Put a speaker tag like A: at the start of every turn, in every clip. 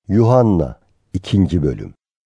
A: Yuhanna 2. Bölüm.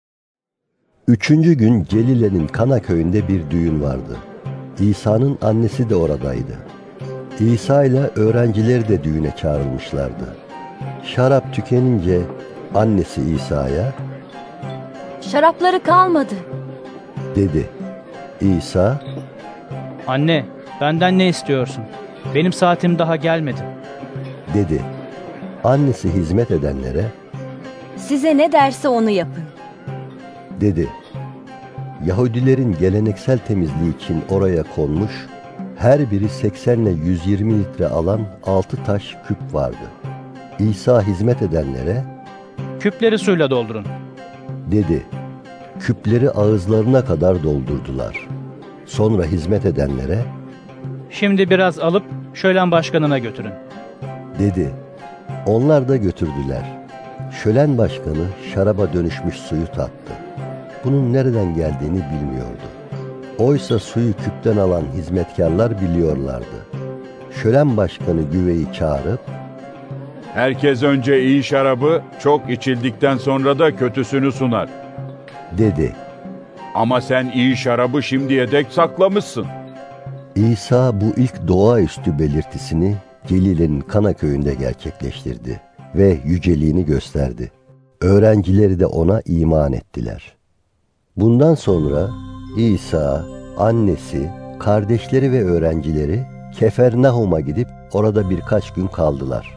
A: 3. gün Galile'nin Kana köyünde bir düğün vardı. İsa'nın annesi de oradaydı. İsa ile öğrencileri de düğüne çağrılmışlardı. Şarap tükenince annesi İsa'ya
B: "Şarapları kalmadı,"
A: dedi. İsa,
C: "Anne, benden ne istiyorsun? Benim saatim daha gelmedi,"
A: dedi. Annesi hizmet edenlere,
B: "Size ne derse onu yapın."
A: dedi. Yahudilerin geleneksel temizliği için oraya konmuş, her biri 80 ile 120 litre alan 6 taş küp vardı. İsa hizmet edenlere,
C: "Küpleri suyla doldurun."
A: dedi. Küpleri ağızlarına kadar doldurdular. Sonra hizmet edenlere,
C: "Şimdi biraz alıp şölen başkanına götürün."
A: dedi. Onlar da götürdüler. Şölen başkanı şaraba dönüşmüş suyu tattı. Bunun nereden geldiğini bilmiyordu. Oysa suyu küpten alan hizmetkarlar biliyorlardı. Şölen başkanı güveyi çağırıp,
D: "Herkes önce iyi şarabı, çok içildikten sonra da kötüsünü sunar.
A: dedi.
D: Ama sen iyi şarabı şimdiye dek saklamışsın."
A: İsa bu ilk doğaüstü belirtisini Galile'nin Kana köyünde gerçekleştirdi ve yüceliğini gösterdi. Öğrencileri de ona iman ettiler. Bundan sonra İsa, annesi, kardeşleri ve öğrencileri Kefernahum'a gidip orada birkaç gün kaldılar.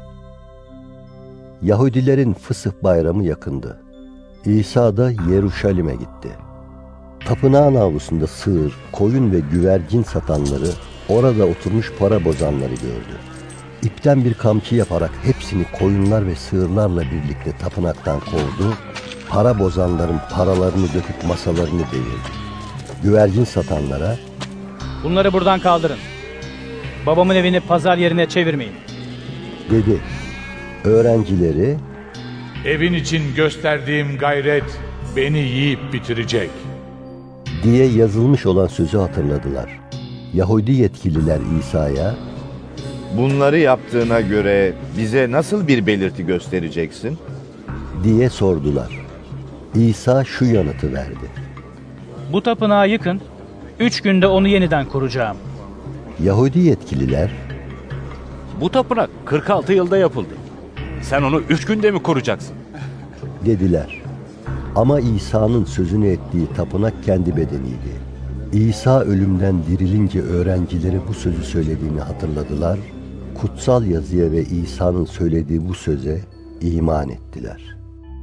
A: Yahudilerin Fısıh bayramı yakındı. İsa da Yeruşalim'e gitti. Tapınağın avlusunda sığır, koyun ve güvercin satanları, orada oturmuş para bozanları gördü. İpten bir kamçı yaparak hepsini koyunlar ve sığırlarla birlikte tapınaktan kovdu, para bozanların paralarını döküp masalarını devirdi. Güvercin satanlara,
C: "Bunları buradan kaldırın. Babamın evini pazar yerine çevirmeyin."
A: dedi. Öğrencileri,
E: "Evin için gösterdiğim gayret beni yiyip bitirecek."
A: diye yazılmış olan sözü hatırladılar. Yahudi yetkililer İsa'ya,
F: "Bunları yaptığına göre bize nasıl bir belirti göstereceksin?"
A: diye sordular. İsa şu yanıtı verdi.
C: "Bu tapınağı yıkın, 3 günde onu yeniden kuracağım."
A: Yahudi yetkililer,
G: "Bu tapınak 46 yılda yapıldı. Sen onu 3 günde mi kuracaksın?"
A: dediler. Ama İsa'nın sözünü ettiği tapınak kendi bedeniydi. İsa ölümden dirilince öğrencileri bu sözü söylediğini hatırladılar. Kutsal yazıya ve İsa'nın söylediği bu söze iman ettiler.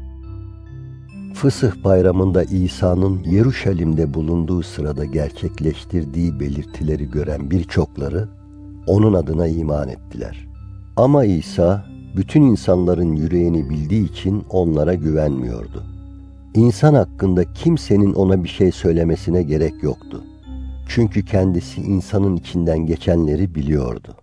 A: Fısıh bayramında İsa'nın Yeruşalim'de bulunduğu sırada gerçekleştirdiği belirtileri gören birçokları onun adına iman ettiler. Ama İsa bütün insanların yüreğini bildiği için onlara güvenmiyordu. İnsan hakkında kimsenin ona bir şey söylemesine gerek yoktu. Çünkü kendisi insanın içinden geçenleri biliyordu.